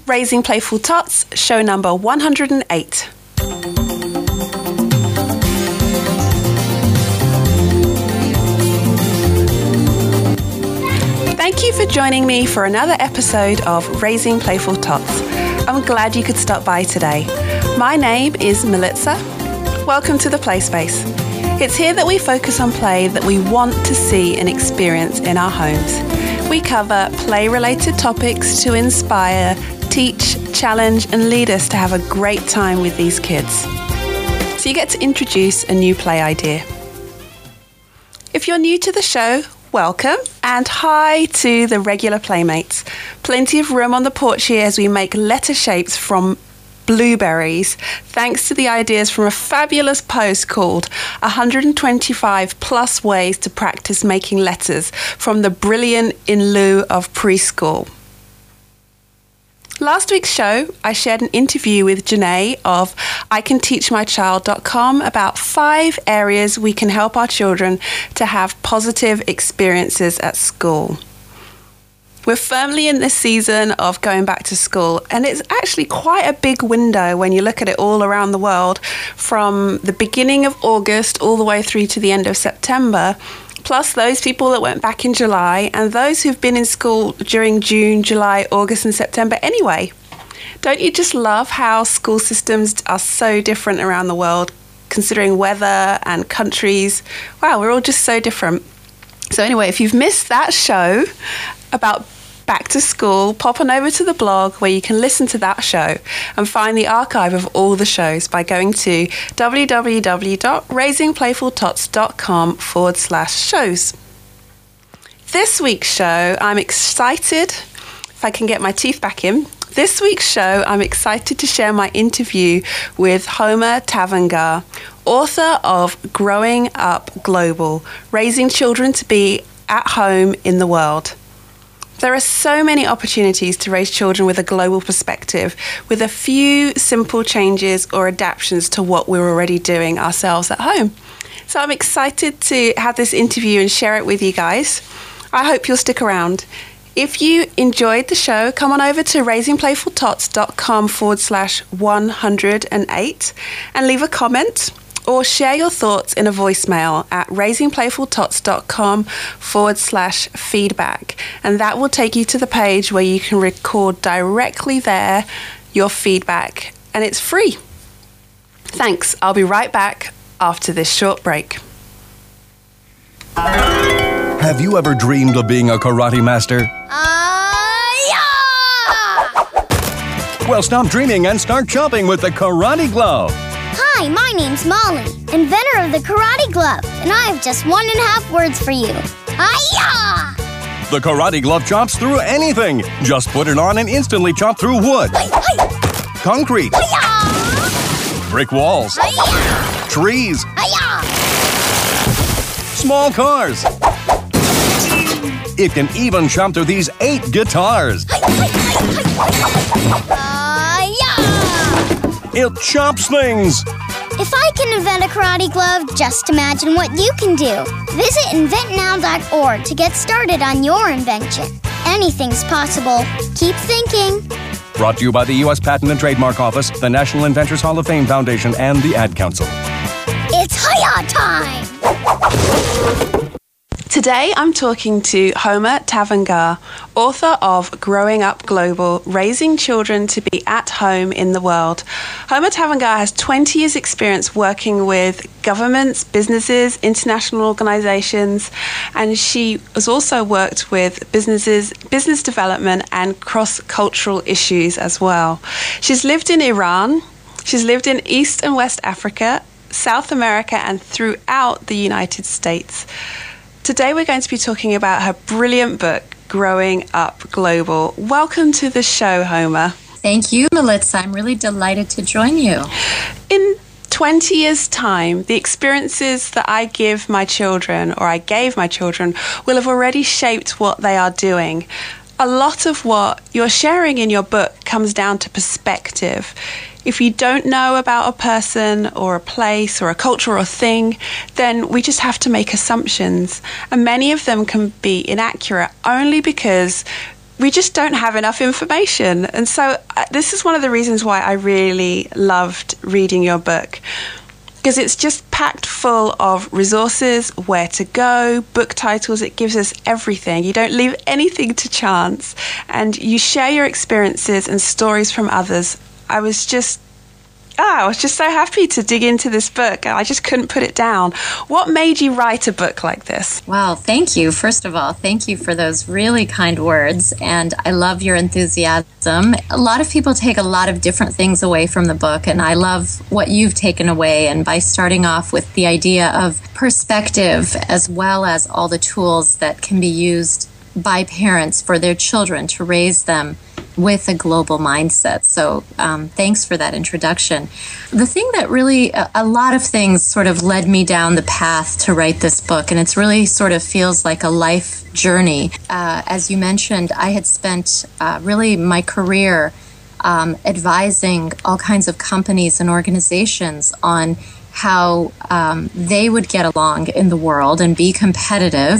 Raising Playful Tots, show number 108. Thank you for joining me for another episode of Raising Playful Tots. I'm glad you could stop by today. My name is Melitza. Welcome to the Play Space. It's here that we focus on play that we want to see and experience in our homes. We cover play-related topics to inspire, teach, challenge, and lead us to have a great time with these kids. So you get to introduce a new play idea. If you're new to the show, welcome, and hi to the regular playmates. Plenty of room on the porch here as we make letter shapes from blueberries, thanks to the ideas from a fabulous post called 125 plus ways to practice making letters from the brilliant In Lieu of Preschool. Last week's show, I shared an interview with Janae of icanteachmychild.com about 5 areas we can help our children to have positive experiences at school. We're firmly in this season of going back to school, and it's actually quite a big window when you look at it all around the world, from the beginning of August all the way through to the end of September, plus those people that went back in July and those who've been in school during June, July, August and September anyway. Don't you just love how school systems are so different around the world, considering weather and countries? Wow, we're all just so different. So anyway, if you've missed that show about back to school, pop on over to the blog where you can listen to that show and find the archive of all the shows by going to www.raisingplayfultots.com/shows. This week's show, I'm excited, if I can get my teeth back in, this week's show, I'm excited to share my interview with Homer Tavangar, author of Growing Up Global, Raising Children to Be at Home in the World. There are so many opportunities to raise children with a global perspective, with a few simple changes or adaptations to what we're already doing ourselves at home. So I'm excited to have this interview and share it with you guys. I hope you'll stick around. If you enjoyed the show, come on over to raisingplayfultots.com/108 and leave a comment or share your thoughts in a voicemail at raisingplayfultots.com/feedback. And that will take you to the page where you can record directly there your feedback. And it's free. Thanks. I'll be right back after this short break. Have you ever dreamed of being a karate master? Yeah! Well, stop dreaming and start chopping with the Karate Glove. Hi, my name's Molly, inventor of the Karate Glove, and I have just 1.5 words for you. Hi-ya! The Karate Glove chops through anything. Just put it on and instantly chop through wood, concrete, brick walls, trees, small cars. It can even chop through these 8 guitars. It chops things. If I can invent a karate glove, just imagine what you can do. Visit inventnow.org to get started on your invention. Anything's possible. Keep thinking. Brought to you by the U.S. Patent and Trademark Office, the National Inventors Hall of Fame Foundation, and the Ad Council. It's Hiya time! Today I'm talking to Homer Tavangar, author of Growing Up Global, Raising Children to Be at Home in the World. Homer Tavangar has 20 years experience working with governments, businesses, international organizations, and she has also worked with businesses, business development and cross-cultural issues as well. She's lived in Iran, she's lived in East and West Africa, South America and throughout the United States. Today we're going to be talking about her brilliant book, Growing Up Global. Welcome to the show, Homer. Thank you, Melitza. I'm really delighted to join you. In 20 years' time, the experiences that I give my children, or I gave my children, will have already shaped what they are doing. A lot of what you're sharing in your book comes down to perspective. If you don't know about a person or a place or a culture or a thing, then we just have to make assumptions. And many of them can be inaccurate only because we just don't have enough information. And so this is one of the reasons why I really loved reading your book, because it's just packed full of resources, where to go, book titles. It gives us everything. You don't leave anything to chance, and you share your experiences and stories from others. I was just so happy to dig into this book. I just couldn't put it down. What made you write a book like this? Well, thank you. First of all, thank you for those really kind words. And I love your enthusiasm. A lot of people take a lot of different things away from the book, and I love what you've taken away. And by starting off with the idea of perspective, as well as all the tools that can be used by parents for their children to raise them with a global mindset. So thanks for that introduction. The thing that really, a lot of things sort of led me down the path to write this book, and it's really sort of feels like a life journey. As you mentioned, I had spent really my career advising all kinds of companies and organizations on how they would get along in the world and be competitive.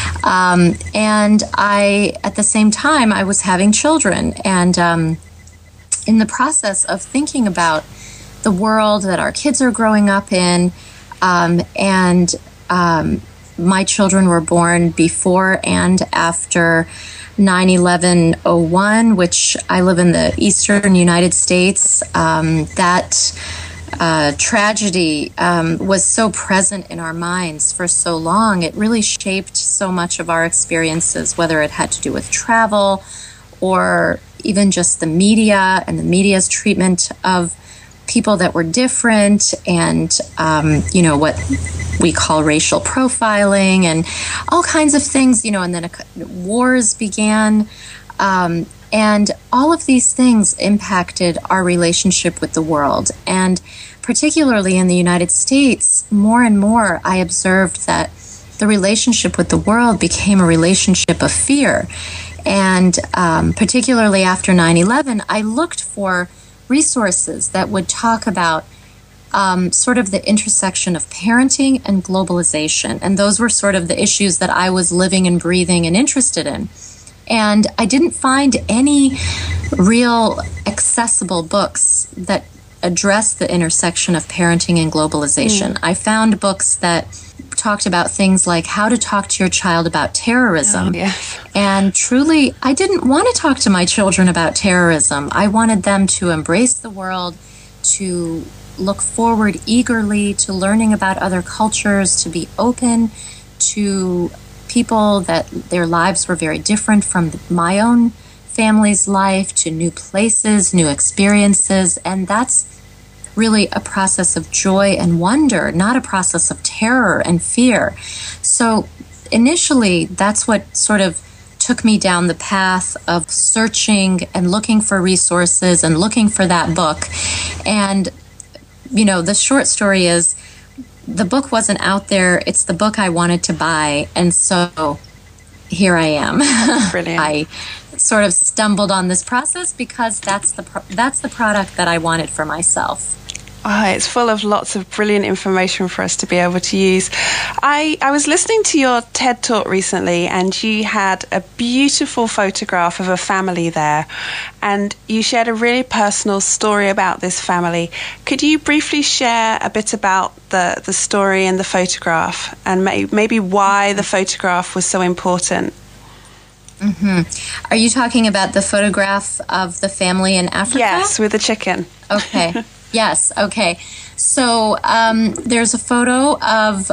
And I, at the same time, I was having children. And in the process of thinking about the world that our kids are growing up in, and my children were born before and after 9/11/01, which I live in the eastern United States. That tragedy was so present in our minds for so long. It really shaped so much of our experiences, whether it had to do with travel or even just the media and the media's treatment of people that were different, and what we call racial profiling and all kinds of things, and then wars began. And all of these things impacted our relationship with the world. And particularly in the United States, more and more I observed that the relationship with the world became a relationship of fear. And particularly after 9/11, I looked for resources that would talk about sort of the intersection of parenting and globalization. And those were sort of the issues that I was living and breathing and interested in. And I didn't find any real accessible books that address the intersection of parenting and globalization. I found books that talked about things like how to talk to your child about terrorism. Oh, yes. And truly, I didn't want to talk to my children about terrorism. I wanted them to embrace the world, to look forward eagerly to learning about other cultures, to be open to people that their lives were very different from my own family's life, to new places, new experiences. And that's really a process of joy and wonder, not a process of terror and fear. So initially, that's what sort of took me down the path of searching and looking for resources and looking for that book. And, the short story is, the book wasn't out there. It's the book I wanted to buy. And so here I am. Brilliant. I sort of stumbled on this process because that's the product that I wanted for myself. Oh, it's full of lots of brilliant information for us to be able to use. I was listening to your TED Talk recently, and you had a beautiful photograph of a family there, and you shared a really personal story about this family. Could you briefly share a bit about the story and the photograph, and maybe why the photograph was so important? Mm-hmm. Are you talking about the photograph of the family in Africa? Yes, with the chicken. Okay. Yes. Okay. So there's a photo of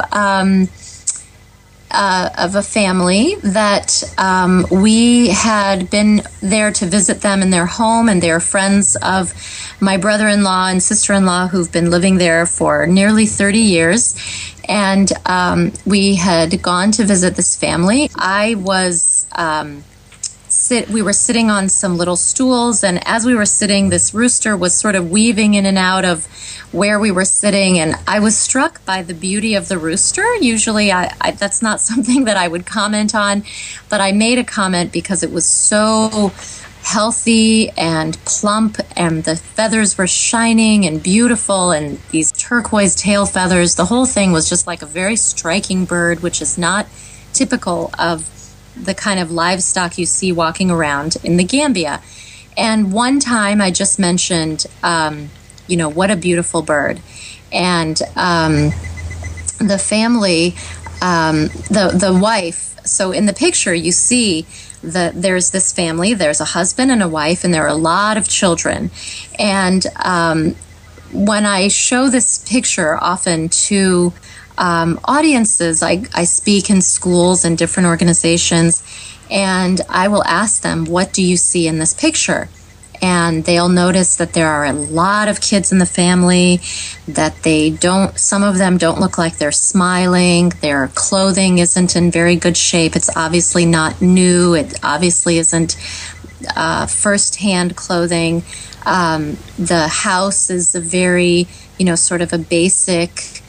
a family that we had been there to visit them in their home, and they're friends of my brother-in-law and sister-in-law who've been living there for nearly 30 years. And we had gone to visit this family. I was we were sitting on some little stools, and as we were sitting, this rooster was sort of weaving in and out of where we were sitting, and I was struck by the beauty of the rooster. Usually I that's not something that I would comment on, but I made a comment because it was so healthy and plump, and the feathers were shining and beautiful, and these turquoise tail feathers. The whole thing was just like a very striking bird, which is not typical of the kind of livestock you see walking around in the Gambia. And one time I just mentioned, what a beautiful bird. And the family, the wife, so in the picture you see that there's this family, there's a husband and a wife, and there are a lot of children. And when I show this picture often to audiences, I speak in schools and different organizations, and I will ask them, what do you see in this picture? And they'll notice that there are a lot of kids in the family, that some of them don't look like they're smiling. Their clothing isn't in very good shape. It's obviously not new. It obviously isn't first-hand clothing. The house is a very, sort of a basic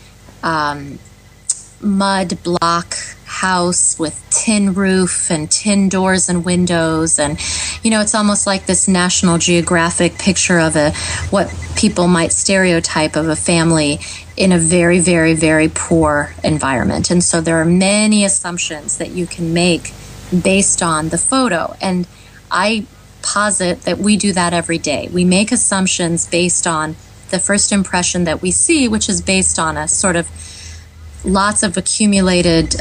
mud block house with tin roof and tin doors and windows, and it's almost like this National Geographic picture of what people might stereotype of a family in a very, very, very poor environment. And so there are many assumptions that you can make based on the photo, and I posit that we do that every day. We make assumptions based on the first impression that we see, which is based on a sort of lots of accumulated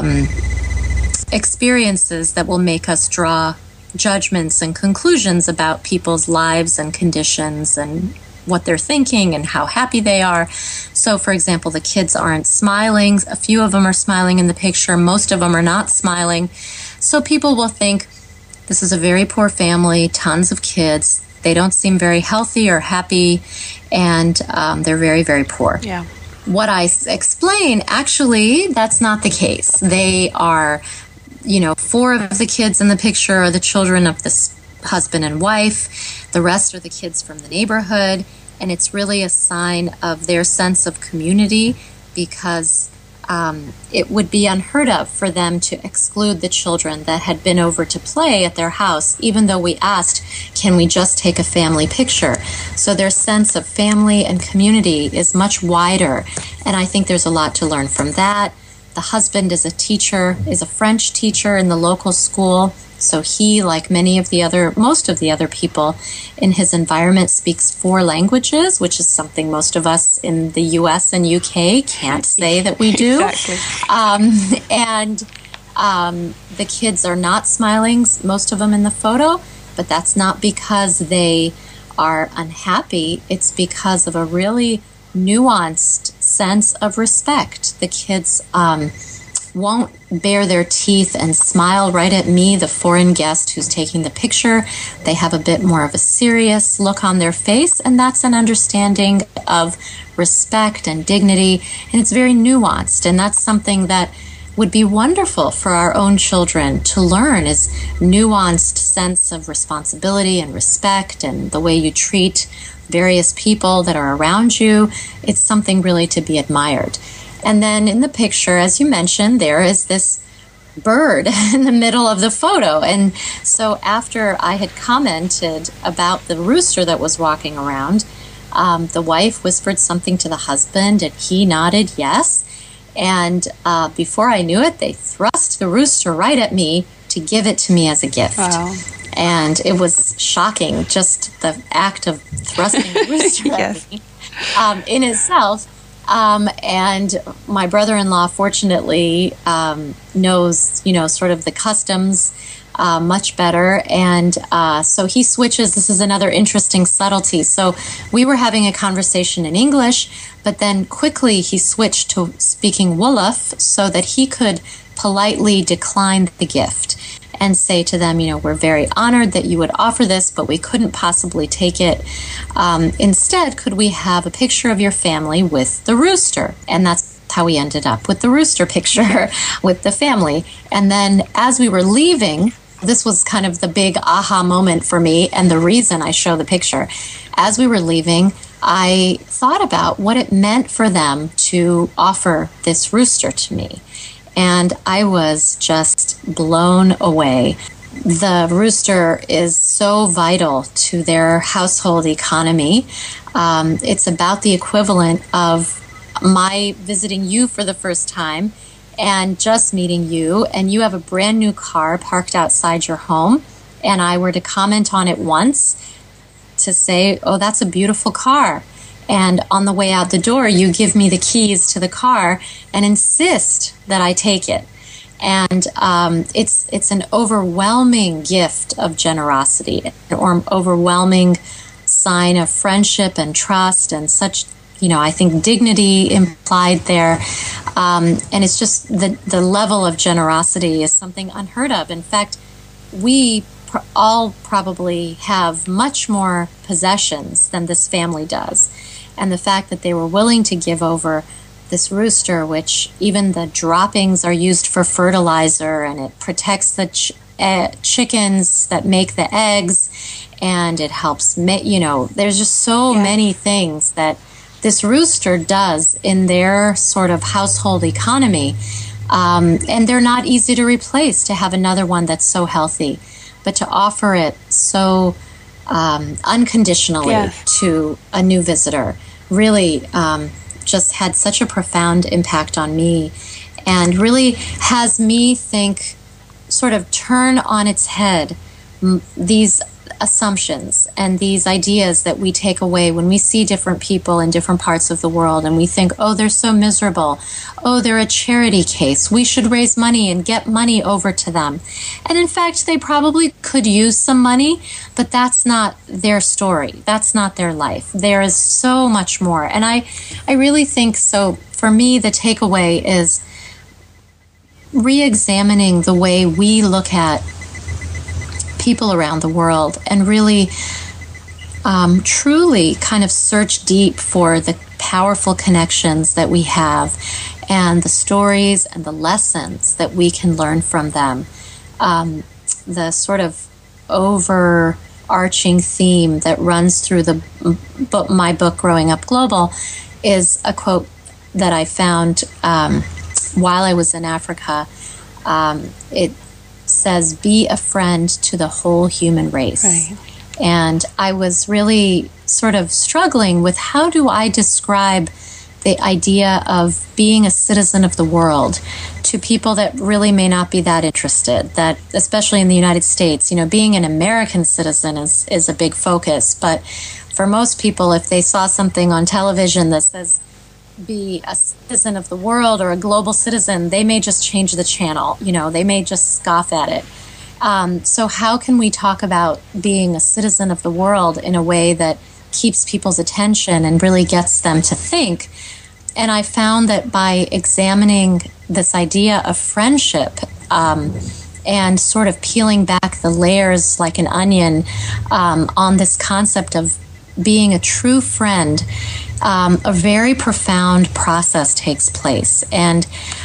experiences that will make us draw judgments and conclusions about people's lives and conditions and what they're thinking and how happy they are. So, for example, the kids aren't smiling. A few of them are smiling in the picture. Most of them are not smiling. So people will think, this is a very poor family, tons of kids. They don't seem very healthy or happy, and they're very, very poor. Yeah. What I explain, actually, that's not the case. They are, 4 of the kids in the picture are the children of this husband and wife. The rest are the kids from the neighborhood. And it's really a sign of their sense of community, because it would be unheard of for them to exclude the children that had been over to play at their house, even though we asked, can we just take a family picture? So their sense of family and community is much wider, and I think there's a lot to learn from that. The husband is a French teacher in the local school, so he, like most of the other people in his environment, speaks 4 languages, which is something most of us in the US and UK can't say that we do. Exactly. And the kids are not smiling, most of them in the photo, but that's not because they are unhappy. It's because of a really nuanced sense of respect. The kids won't bare their teeth and smile right at me, the foreign guest who's taking the picture. They have a bit more of a serious look on their face, and that's an understanding of respect and dignity, and it's very nuanced, and that's something that would be wonderful for our own children to learn, is nuanced sense of responsibility and respect, and the way you treat various people that are around you. It's something really to be admired. And then in the picture, as you mentioned, there is this bird in the middle of the photo. And so after I had commented about the rooster that was walking around, the wife whispered something to the husband, and he nodded yes. And before I knew it, they thrust the rooster right at me to give it to me as a gift. Wow. And it was shocking, just the act of thrusting the rooster Yes. at me in itself. And my brother-in-law, fortunately, knows, sort of the customs much better. And so he switches. This is another interesting subtlety. So we were having a conversation in English, but then quickly he switched to speaking Wolof so that he could politely decline the gift and say to them, we're very honored that you would offer this, but we couldn't possibly take it. Instead, could we have a picture of your family with the rooster? And that's how we ended up with the rooster picture with the family. And then as we were leaving, this was kind of the big aha moment for me and the reason I show the picture. As we were leaving, I thought about what it meant for them to offer this rooster to me. And I was just blown away. The rooster is so vital to their household economy. It's about the equivalent of my visiting you for the first time and just meeting you, and you have a brand new car parked outside your home, and I were to comment on it once to say, oh, that's a beautiful car. And on the way out the door, you give me the keys to the car and insist that I take it. And it's an overwhelming gift of generosity, or overwhelming sign of friendship and trust and such, I think dignity implied there. And it's just the level of generosity is something unheard of. In fact, we all probably have much more possessions than this family does. And the fact that they were willing to give over this rooster, which even the droppings are used for fertilizer, and it protects the chickens that make the eggs, and it helps there's just so many things that this rooster does in their sort of household economy, and they're not easy to replace. To have another one that's so healthy, but to offer it so unconditionally to a new visitor really just had such a profound impact on me, and really has me think, sort of turn on its head these assumptions and these ideas that we take away when we see different people in different parts of the world, and we think, oh, they're so miserable. Oh, they're a charity case. We should raise money and get money over to them. And in fact, they probably could use some money, but that's not their story. That's not their life. There is so much more. And I really think so. For me, the takeaway is re-examining the way we look at people around the world, and really truly kind of search deep for the powerful connections that we have, and the stories and the lessons that we can learn from them. The sort of overarching theme that runs through my book, Growing Up Global, is a quote that I found while I was in Africa. It says, be a friend to the whole human race. Right. And I was really sort of struggling with, how do I describe the idea of being a citizen of the world to people that really may not be that interested, that especially in the United States, being an American citizen is a big focus. But for most people, if they saw something on television that says be a citizen of the world or a global citizen, they may just change the channel. They may just scoff at it. So how can we talk about being a citizen of the world in a way that keeps people's attention and really gets them to think? And I found that by examining this idea of friendship and sort of peeling back the layers like an onion on this concept of being a true friend, a very profound process takes place. And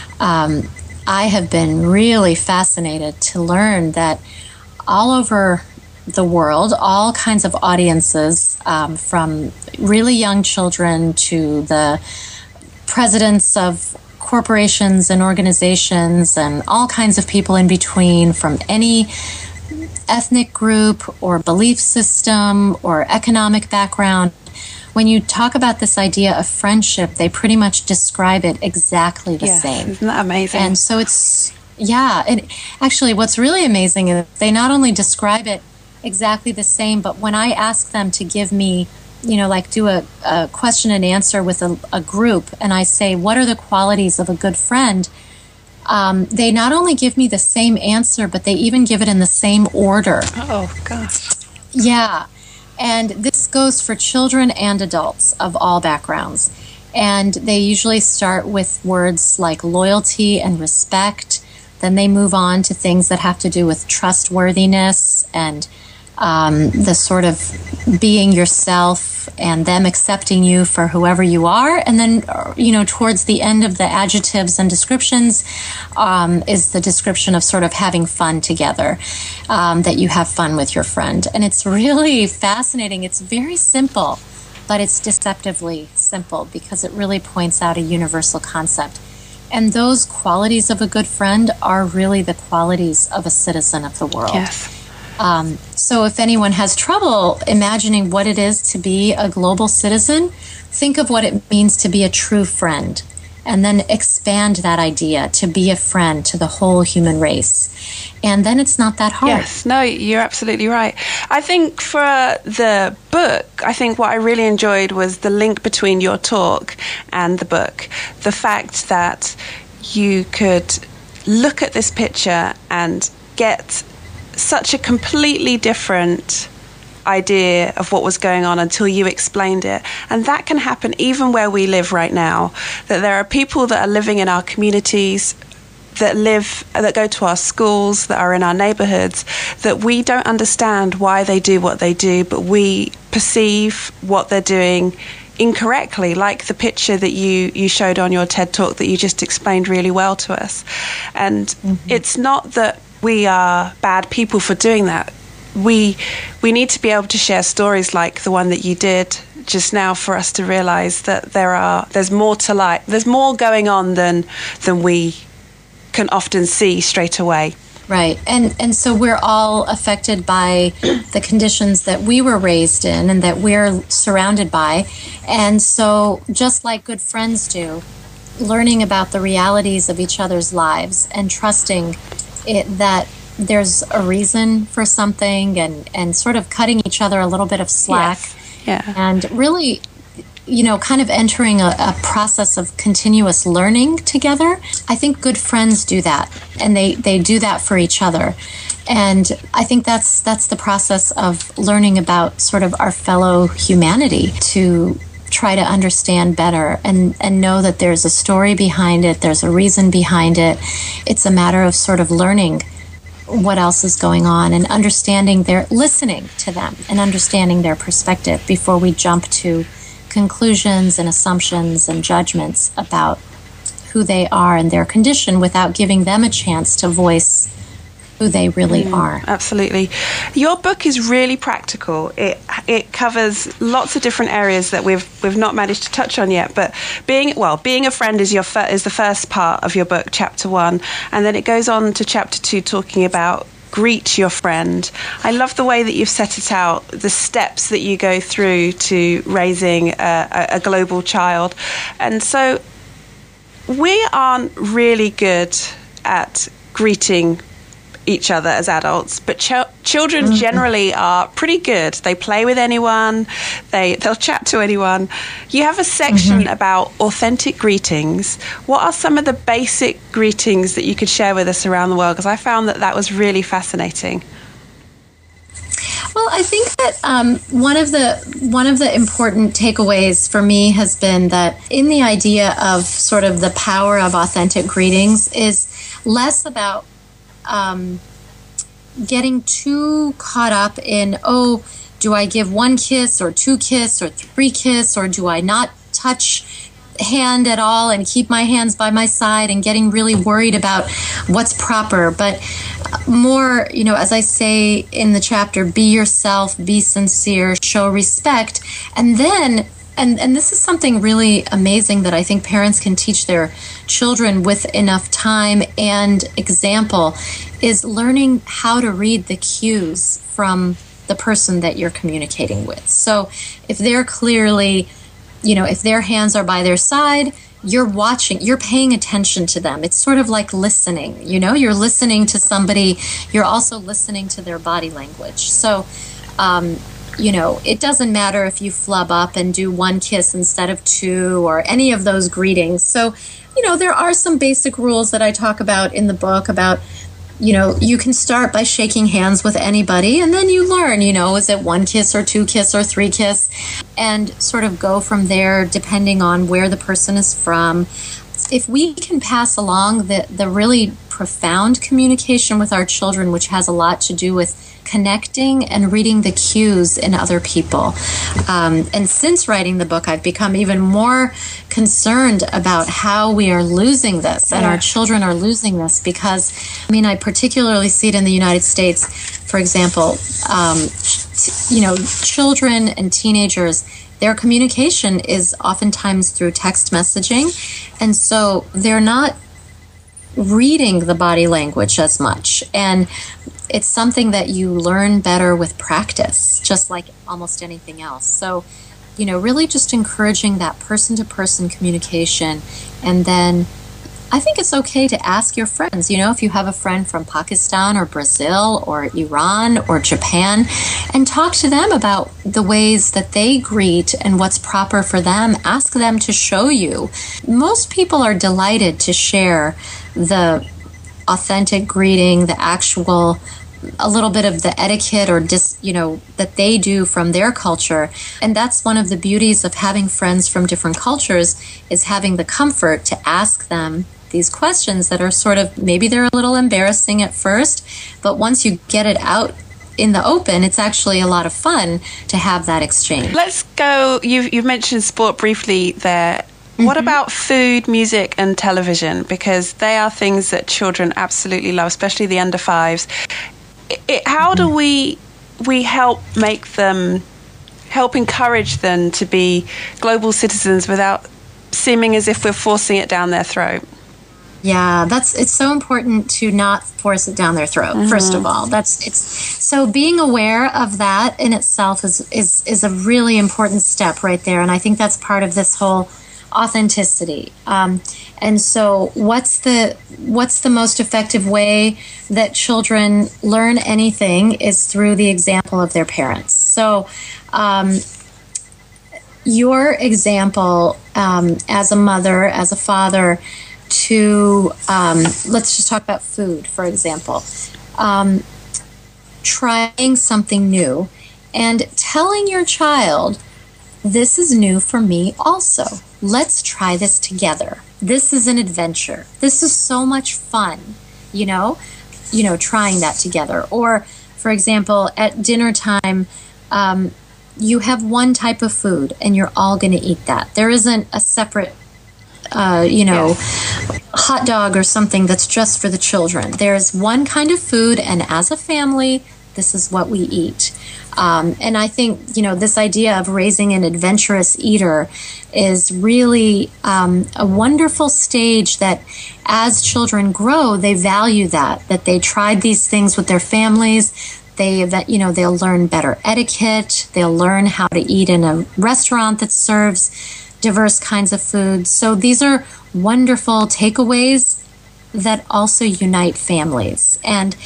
I have been really fascinated to learn that all over the world, all kinds of audiences, from really young children to the presidents of corporations and organizations and all kinds of people in between, from any ethnic group or belief system or economic background. When you talk about this idea of friendship, they pretty much describe it exactly the same. Isn't that amazing? And so and actually what's really amazing is they not only describe it exactly the same, but when I ask them to give me, do a question and answer with a group, and I say, what are the qualities of a good friend? They not only give me the same answer, but they even give it in the same order. Oh, gosh. Yeah. And this goes for children and adults of all backgrounds. And they usually start with words like loyalty and respect. Then they move on to things that have to do with trustworthiness and the sort of being yourself and them accepting you for whoever you are. And then, towards the end of the adjectives and descriptions is the description of sort of having fun together, that you have fun with your friend. And it's really fascinating. It's very simple, but it's deceptively simple because it really points out a universal concept. And those qualities of a good friend are really the qualities of a citizen of the world. Yes. So if anyone has trouble imagining what it is to be a global citizen, think of what it means to be a true friend. and then expand that idea to be a friend to the whole human race. And then it's not that hard. Yes, no, you're absolutely right. I think for the book, I think what I really enjoyed was the link between your talk and the book. The fact that you could look at this picture and get such a completely different idea of what was going on until you explained it. And that can happen even where we live right now, that there are people that are living in our communities, that go to our schools, that are in our neighborhoods, that we don't understand why they do what they do, but we perceive what they're doing incorrectly, like the picture that you showed on your TED Talk that you just explained really well to us. And it's not that we are bad people for doing that. We need to be able to share stories like the one that you did just now for us to realize that there's more to life. There's more going on than we can often see straight away. Right. And so we're all affected by the conditions that we were raised in and that we're surrounded by. And so just like good friends do, learning about the realities of each other's lives and trusting that there's a reason for something and sort of cutting each other a little bit of slack. Yes. Yeah. And really, kind of entering a process of continuous learning together. I think good friends do that, and they do that for each other. And I think that's the process of learning about sort of our fellow humanity, to try to understand better and know that there's a story behind it, there's a reason behind it. It's a matter of sort of learning what else is going on and listening to them and understanding their perspective before we jump to conclusions and assumptions and judgments about who they are and their condition without giving them a chance to voice who they really are. Absolutely. Your book is really practical. It covers lots of different areas that we've not managed to touch on yet, but being a friend is the first part of your book, chapter 1, and then it goes on to chapter 2 talking about greet your friend. I love the way that you've set it out, the steps that you go through to raising a global child. And so we aren't really good at greeting each other as adults, but children generally are pretty good. They play with anyone, they'll chat to anyone. You have a section about authentic greetings. What are some of the basic greetings that you could share with us around the world? Because I found that was really fascinating. Well, I think that one of the important takeaways for me has been that in the idea of sort of the power of authentic greetings is less about getting too caught up in, do I give 1 kiss or 2 kiss or 3 kiss, or do I not touch hand at all and keep my hands by my side, and getting really worried about what's proper. But more, as I say in the chapter, be yourself, be sincere, show respect. And then, and this is something really amazing that I think parents can teach their children with enough time and example, is learning how to read the cues from the person that you're communicating with. So if they're clearly, if their hands are by their side, you're watching, you're paying attention to them. It's sort of like listening, you're listening to somebody, you're also listening to their body language. So, it doesn't matter if you flub up and do 1 kiss instead of 2 or any of those greetings. So, there are some basic rules that I talk about in the book about, you can start by shaking hands with anybody, and then you learn, is it 1 kiss or 2 kiss or 3 kiss, and sort of go from there depending on where the person is from. If we can pass along the really profound communication with our children, which has a lot to do with connecting and reading the cues in other people. And since writing the book, I've become even more concerned about how we are losing this, and our children are losing this, because, I particularly see it in the United States. For example, children and teenagers, their communication is oftentimes through text messaging, and so they're not reading the body language as much. And it's something that you learn better with practice, just like almost anything else. So really just encouraging that person-to-person communication. And then I think it's okay to ask your friends, if you have a friend from Pakistan or Brazil or Iran or Japan, and talk to them about the ways that they greet and what's proper for them. Ask them to show you. Most people are delighted to share the authentic greeting, the actual, a little bit of the etiquette or that they do from their culture. And that's one of the beauties of having friends from different cultures, is having the comfort to ask them these questions that are sort of, maybe they're a little embarrassing at first, but once you get it out in the open, it's actually a lot of fun to have that exchange. Let's go, you've mentioned sport briefly there. Mm-hmm. What about food, music and television? Because they are things that children absolutely love, especially the under fives. How do we help encourage them to be global citizens without seeming as if we're forcing it down their throat? Yeah, it's so important to not force it down their throat. Mm-hmm. First of all, so being aware of that in itself is a really important step right there, and I think that's part of this whole authenticity. And so, what's the most effective way that children learn anything is through the example of their parents. So, your example as a mother, as a father, to let's just talk about food, for example. Trying something new and telling your child, this is new for me also. Let's try this together. This is an adventure. This is so much fun, trying that together. Or, for example, at dinner time, you have one type of food and you're all going to eat that. There isn't a separate hot dog or something that's just for the children. There's one kind of food, and as a family, this is what we eat. And I think, this idea of raising an adventurous eater is really a wonderful stage that as children grow, they value that they tried these things with their families. They'll learn better etiquette. They'll learn how to eat in a restaurant that serves diverse kinds of food. So these are wonderful takeaways that also unite families. And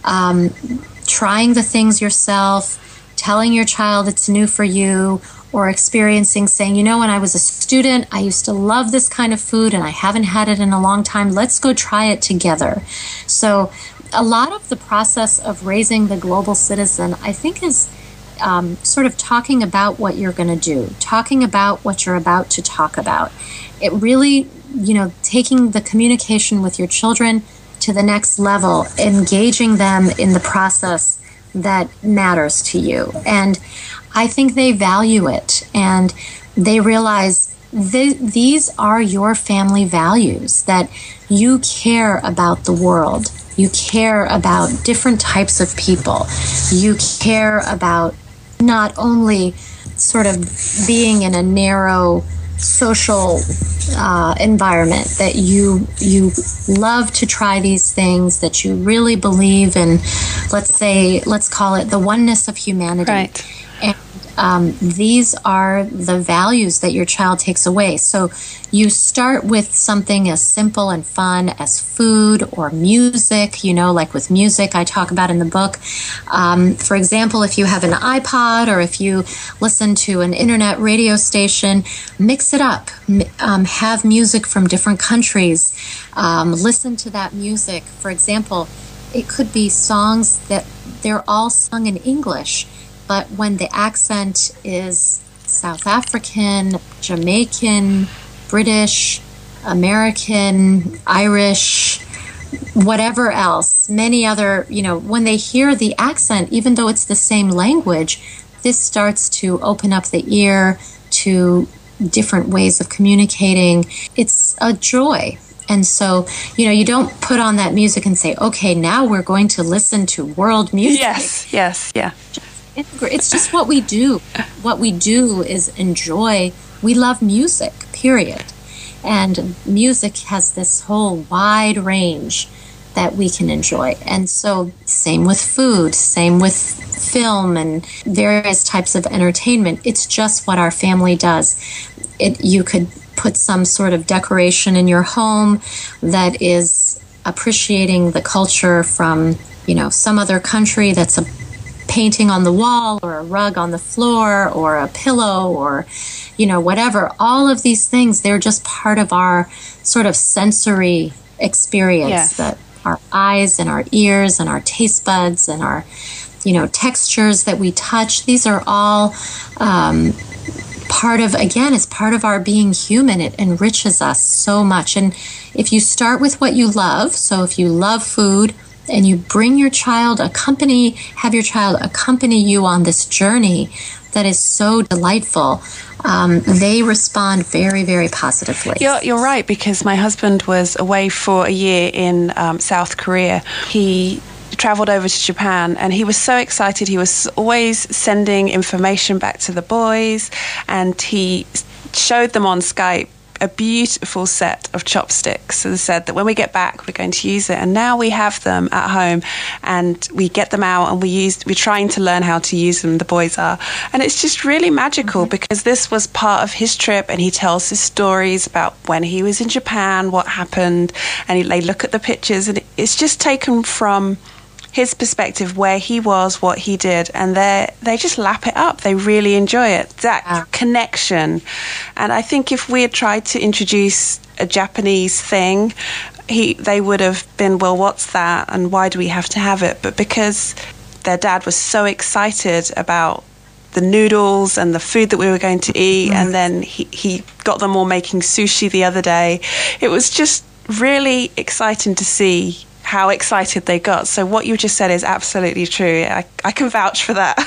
trying the things yourself, telling your child it's new for you, or experiencing, saying, when I was a student, I used to love this kind of food and I haven't had it in a long time. Let's go try it together. So a lot of the process of raising the global citizen, I think, is sort of talking about what you're going to do, talking about what you're about to talk about. It really, taking the communication with your children to the next level, engaging them in the process that matters to you. And I think they value it, and they realize these are your family values, that you care about the world. You care about different types of people. You care about not only sort of being in a narrow social environment, that you love to try these things, that you really believe in, let's call it the oneness of humanity. Right. And these are the values that your child takes away. So you start with something as simple and fun as food or music, like with music I talk about in the book. For example, if you have an iPod or if you listen to an internet radio station, mix it up. Have music from different countries. Listen to that music. For example, it could be songs that they're all sung in English, but when the accent is South African, Jamaican, British, American, Irish, whatever else, many other, when they hear the accent, even though it's the same language, this starts to open up the ear to different ways of communicating. It's a joy. And so, you don't put on that music and say, okay, now we're going to listen to world music. Yes, yeah. It's just what we do. What we do is enjoy. We love music, period. And music has this whole wide range that we can enjoy. And so same with food, same with film and various types of entertainment. It's just what our family does. You could put some sort of decoration in your home that is appreciating the culture from, some other country, that's a painting on the wall or a rug on the floor or a pillow or, whatever. All of these things, they're just part of our sort of sensory experience. Yes. That our eyes and our ears and our taste buds and our, textures that we touch, these are all it's part of our being human. It enriches us so much. And if you start with what you love, so if you love food and you bring your child, have your child accompany you on this journey that is so delightful, they respond very, very positively. You're right, because my husband was away for a year in South Korea. He traveled over to Japan and he was so excited. He was always sending information back to the boys, and he showed them on Skype a beautiful set of chopsticks and said that when we get back we're going to use it. And now we have them at home and we get them out and we're trying to learn how to use them, the boys are. And it's just really magical because this was part of his trip, and he tells his stories about when he was in Japan, what happened, and they look at the pictures, and it's just taken from his perspective, where he was, what he did, and they just lap it up. They really enjoy it, that connection. And I think if we had tried to introduce a Japanese thing, they would have been, well, what's that, and why do we have to have it? But because their dad was so excited about the noodles and the food that we were going to eat, and then he got them all making sushi the other day, it was just really exciting to see how excited they got. So what you just said is absolutely true. I can vouch for that.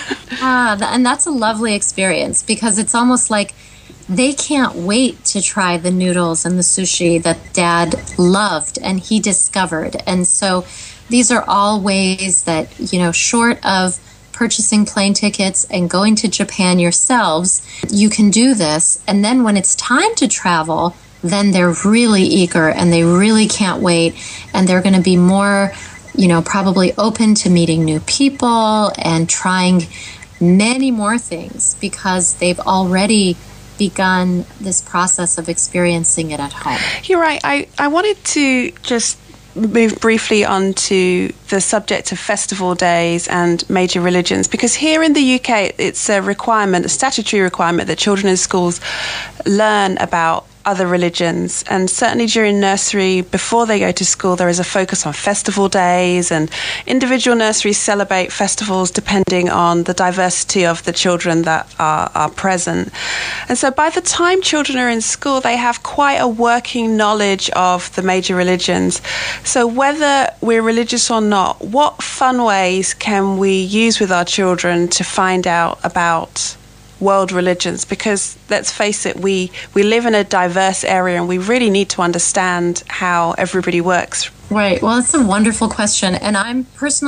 And that's a lovely experience, because it's almost like they can't wait to try the noodles and the sushi that Dad loved and he discovered. And so these are all ways that, short of purchasing plane tickets and going to Japan yourselves, you can do this. And then when it's time to travel, then they're really eager and they really can't wait, and they're going to be more, probably open to meeting new people and trying many more things because they've already begun this process of experiencing it at home. You're right. I wanted to just move briefly on to the subject of festival days and major religions, because here in the UK it's a statutory requirement that children in schools learn about other religions, and certainly during nursery, before they go to school, there is a focus on festival days, and individual nurseries celebrate festivals depending on the diversity of the children that are present. And so by the time children are in school, they have quite a working knowledge of the major religions. So whether we're religious or not, what fun ways can we use with our children to find out about world religions? Because let's face it, we live in a diverse area and we really need to understand how everybody works. Right. Well, it's a wonderful question. And I'm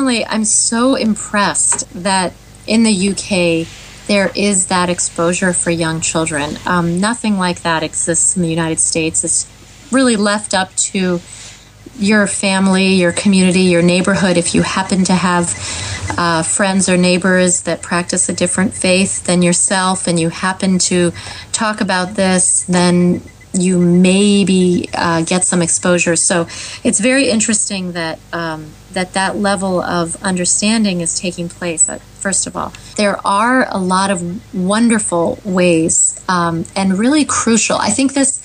so impressed that in the UK there is that exposure for young children. Nothing like that exists in the United States. It's really left up to your family, your community, your neighborhood. If you happen to have friends or neighbors that practice a different faith than yourself and you happen to talk about this, then you maybe get some exposure. So it's very interesting that that level of understanding is taking place. First of all, there are a lot of wonderful ways and really crucial. I think this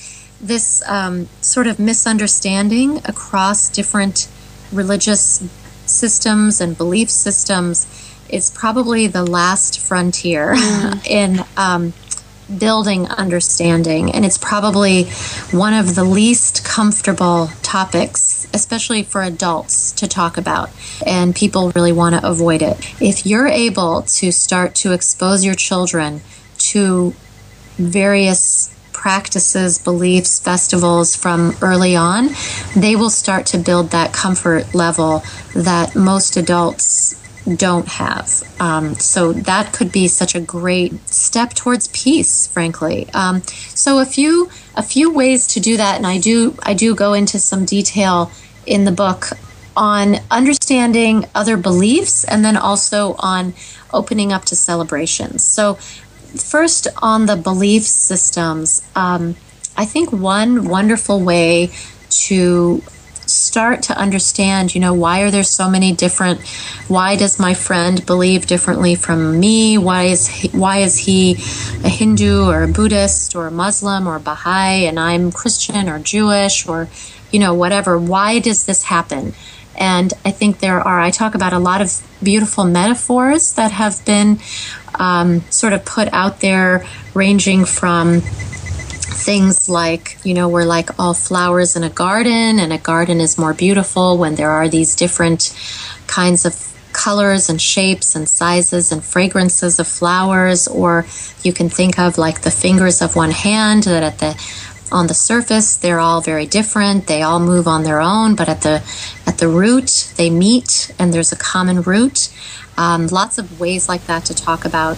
sort of misunderstanding across different religious systems and belief systems is probably the last frontier in building understanding. And it's probably one of the least comfortable topics, especially for adults, to talk about. And people really want to avoid it. If you're able to start to expose your children to various practices, beliefs, festivals from early on, they will start to build that comfort level that most adults don't have. So that could be such a great step towards peace, frankly. So a few ways to do that, and I do go into some detail in the book on understanding other beliefs and then also on opening up to celebrations. So first, on the belief systems, I think one wonderful way to start to understand, why are there so many different, why does my friend believe differently from me? Why is he a Hindu or a Buddhist or a Muslim or Baha'i and I'm Christian or Jewish or, whatever? Why does this happen? And I think I talk about a lot of beautiful metaphors that have been sort of put out there, ranging from things like, we're like all flowers in a garden, and a garden is more beautiful when there are these different kinds of colors and shapes and sizes and fragrances of flowers. Or you can think of like the fingers of one hand, that on the surface they're all very different, they all move on their own, but at the root they meet and there's a common root. Lots of ways like that to talk about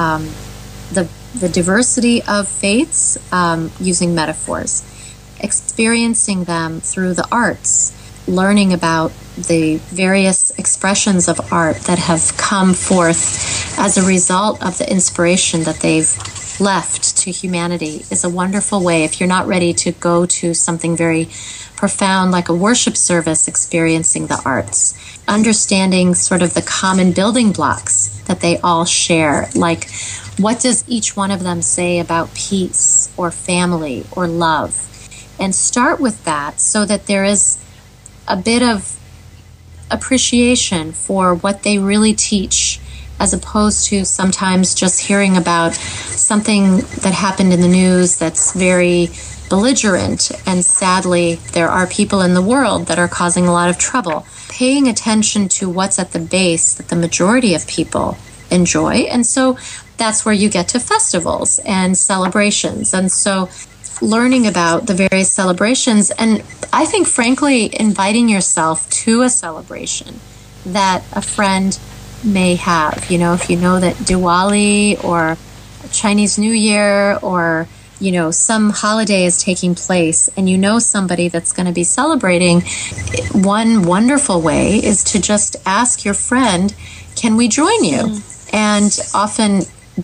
the diversity of faiths using metaphors, experiencing them through the arts, learning about the various expressions of art that have come forth as a result of the inspiration that they've left to humanity is a wonderful way. If you're not ready to go to something very profound like a worship service, experiencing the arts, understanding sort of the common building blocks that they all share, like what does each one of them say about peace or family or love, and start with that so that there is a bit of appreciation for what they really teach, as opposed to sometimes just hearing about something that happened in the news that's very belligerent. And sadly, there are people in the world that are causing a lot of trouble. Paying attention to what's at the base that the majority of people enjoy. And so that's where you get to festivals and celebrations. And so learning about the various celebrations, and I think, frankly, inviting yourself to a celebration that a friend may have. If you know that Diwali or Chinese New Year or, some holiday is taking place and somebody that's going to be celebrating, one wonderful way is to just ask your friend, can we join you? And often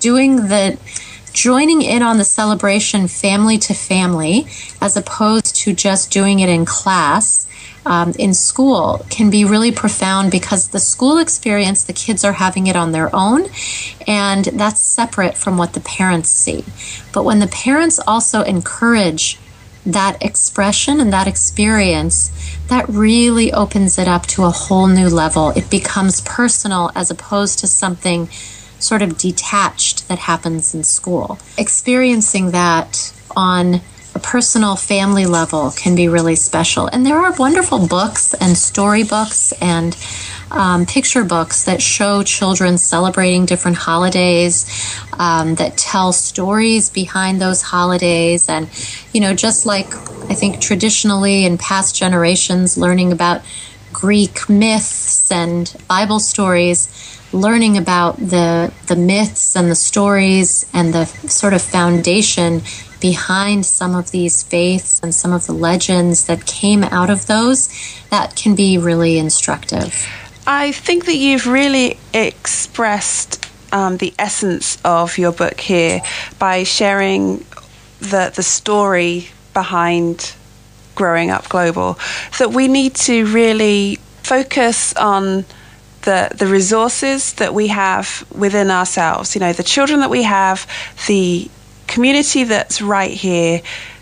joining in on the celebration family to family, as opposed to just doing it in class, in school, can be really profound, because the school experience, the kids are having it on their own, and that's separate from what the parents see. But when the parents also encourage that expression and that experience, that really opens it up to a whole new level. It becomes personal as opposed to something sort of detached that happens in school. Experiencing that on a personal family level can be really special. And there are wonderful books and storybooks and picture books that show children celebrating different holidays, that tell stories behind those holidays. And, just like I think traditionally in past generations, learning about Greek myths and Bible stories, learning about the myths and the stories and the sort of foundation behind some of these faiths and some of the legends that came out of those, that can be really instructive. I think that you've really expressed the essence of your book here by sharing the story behind Growing Up Global, that we need to really focus on the resources that we have within ourselves, the children that we have, the community that's right here.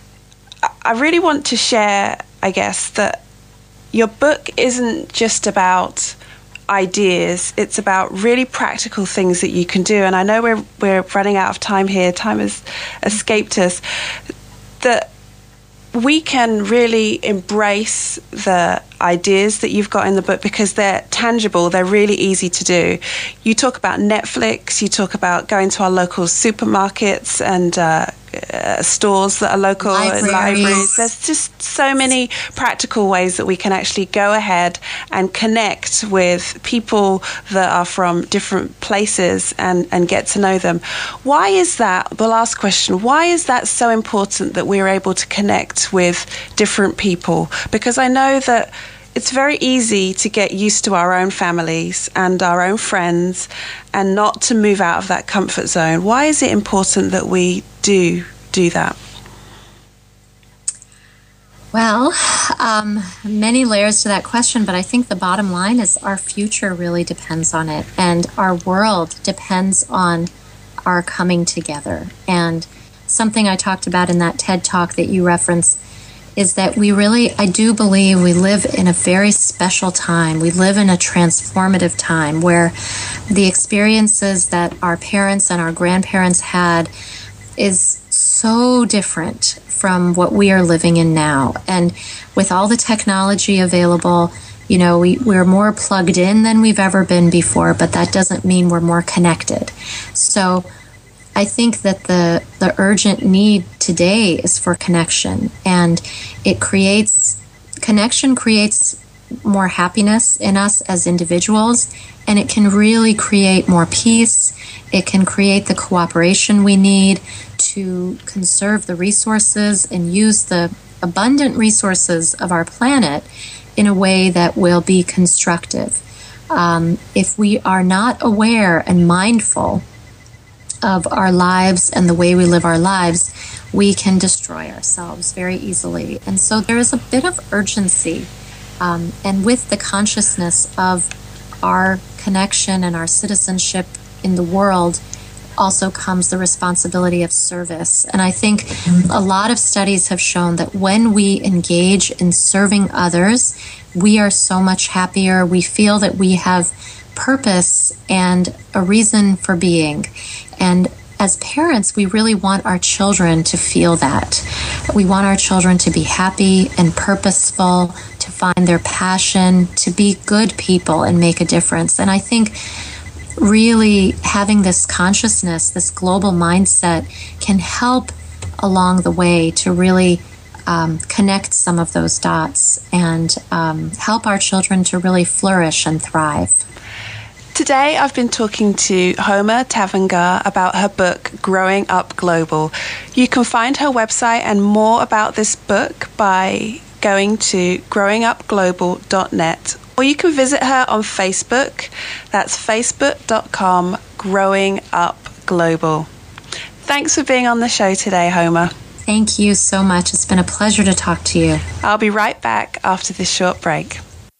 I really want to share, I guess, that your book isn't just about ideas, it's about really practical things that you can do. And I know we're running out of time here, time has escaped us, that we can really embrace the ideas that you've got in the book because they're tangible, they're really easy to do. You talk about Netflix, you talk about going to our local supermarkets and stores that are local, libraries. There's just so many practical ways that we can actually go ahead and connect with people that are from different places and get to know them. Why is that, the last question, why is that so important that we're able to connect with different people? Because I know that It's very easy to get used to our own families and our own friends and not to move out of that comfort zone. Why is it important that we do that? Well, many layers to that question, but I think the bottom line is our future really depends on it, and our world depends on our coming together. And something I talked about in that TED Talk that you referenced is that I do believe we live in a very special time. We live in a transformative time where the experiences that our parents and our grandparents had is so different from what we are living in now. And with all the technology available, we're more plugged in than we've ever been before, but that doesn't mean we're more connected. So I think that the urgent need today is for connection, and connection creates more happiness in us as individuals, and it can really create more peace. It can create the cooperation we need to conserve the resources and use the abundant resources of our planet in a way that will be constructive. If we are not aware and mindful of our lives and the way we live our lives, we can destroy ourselves very easily. And so there is a bit of urgency. And with the consciousness of our connection and our citizenship in the world also comes the responsibility of service. And I think a lot of studies have shown that when we engage in serving others, we are so much happier. We feel that we have purpose and a reason for being. And as parents, we really want our children to feel that. We want our children to be happy and purposeful, to find their passion, to be good people and make a difference. And I think really having this consciousness, this global mindset can help along the way to really connect some of those dots and help our children to really flourish and thrive. Today I've been talking to Homa Tavangar about her book, Growing Up Global. You can find her website and more about this book by going to growingupglobal.net, or you can visit her on Facebook. That's facebook.com, Growing Up Global. Thanks for being on the show today, Homa. Thank you so much. It's been a pleasure to talk to you. I'll be right back after this short break.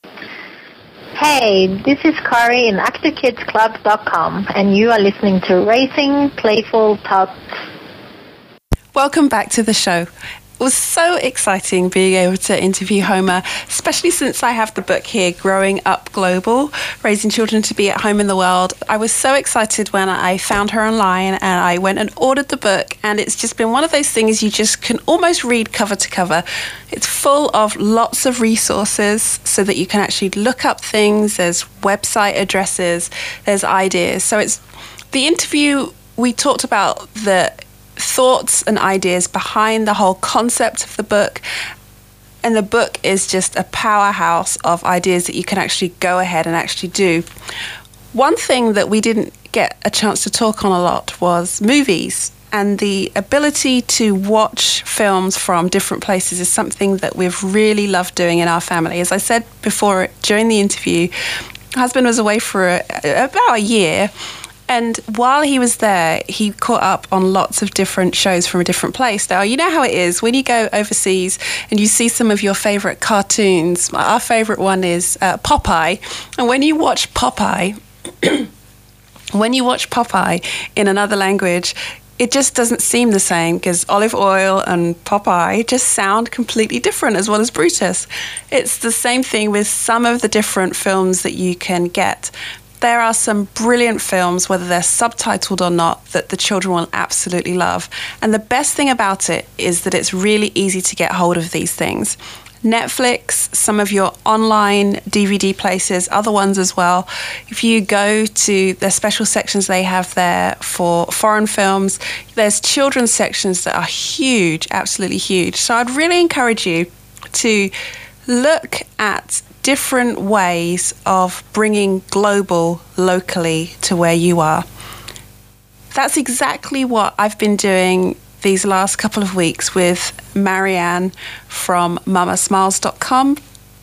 Hey, this is Kari in ActiveKidsClub.com, and you are listening to Raising Playful Tots. Welcome back to the show. It was so exciting being able to interview Homa, especially since I have the book here, Growing Up Global, Raising Children to Be at Home in the World. I was so excited when I found her online and I went and ordered the book, and it's just been one of those things you just can almost read cover to cover. It's full of lots of resources so that you can actually look up things. There's website addresses, there's ideas. So it's the interview, we talked about the thoughts and ideas behind the whole concept of the book, and the book is just a powerhouse of ideas that you can actually go ahead and actually do. One thing that we didn't get a chance to talk on a lot was movies, and the ability to watch films from different places is something that we've really loved doing in our family. As I said before during the interview, my husband was away for about a year. And while he was there, he caught up on lots of different shows from a different place. Now, you know how it is when you go overseas and you see some of your favorite cartoons. Our favorite one is Popeye. And when you watch Popeye, in another language, it just doesn't seem the same because olive oil and Popeye just sound completely different, as well as Brutus. It's the same thing with some of the different films that you can get. There are some brilliant films, whether they're subtitled or not, that the children will absolutely love. And the best thing about it is that it's really easy to get hold of these things. Netflix, some of your online DVD places, other ones as well. If you go to the special sections they have there for foreign films, there's children's sections that are huge, absolutely huge. So I'd really encourage you to look at different ways of bringing global locally to where you are. That's exactly what I've been doing these last couple of weeks with Marianne from mamasmiles.com.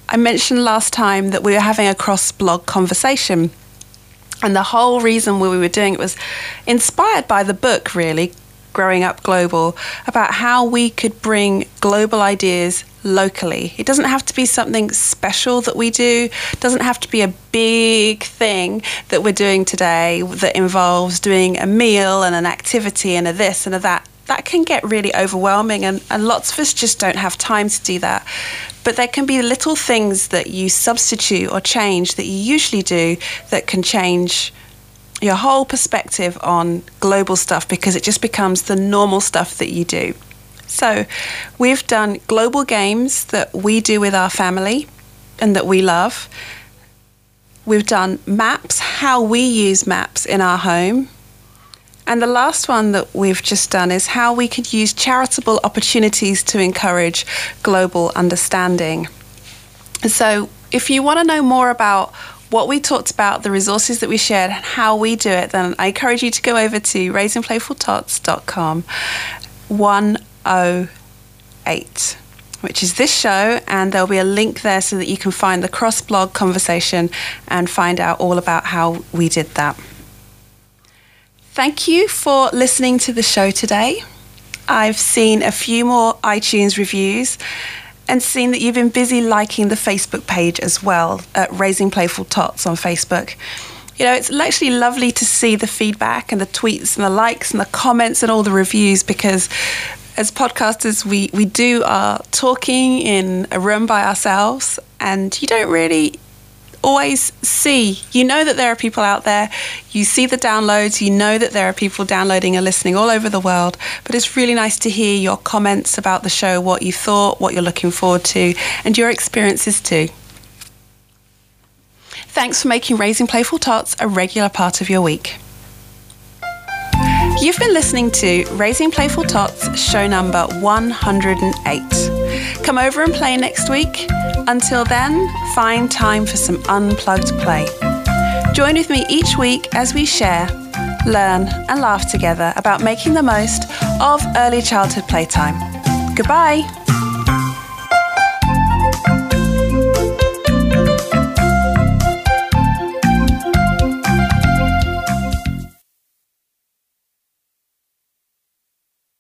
I mentioned last time that we were having a cross-blog conversation. And the whole reason we were doing it was inspired by the book, really, Growing Up Global, about how we could bring global ideas locally. It doesn't have to be something special that we do. It doesn't have to be a big thing that we're doing today that involves doing a meal and an activity and a this and a that. That can get really overwhelming, and lots of us just don't have time to do that. But there can be little things that you substitute or change that you usually do that can change your whole perspective on global stuff, because it just becomes the normal stuff that you do. So we've done global games that we do with our family and that we love. We've done maps, how we use maps in our home. And the last one that we've just done is how we could use charitable opportunities to encourage global understanding. So if you want to know more about what we talked about, the resources that we shared, and how we do it, then I encourage you to go over to raisingplayfultots.com 108, which is this show, and there'll be a link there so that you can find the cross-blog conversation and find out all about how we did that. Thank you for listening to the show today. I've seen a few more iTunes reviews and seen that you've been busy liking the Facebook page as well, at Raising Playful Tots on Facebook. You know, it's actually lovely to see the feedback and the tweets and the likes and the comments and all the reviews, because as podcasters, we do our talking in a room by ourselves, and you don't really always see. You know that there are people out there, you see the downloads, you know that there are people downloading and listening all over the world, but it's really nice to hear your comments about the show, what you thought, what you're looking forward to, and your experiences too. Thanks for making Raising Playful Tots a regular part of your week. You've been listening to Raising Playful Tots, show number 108. Come over and play next week. Until then, find time for some unplugged play. Join with me each week as we share, learn and laugh together about making the most of early childhood playtime. Goodbye.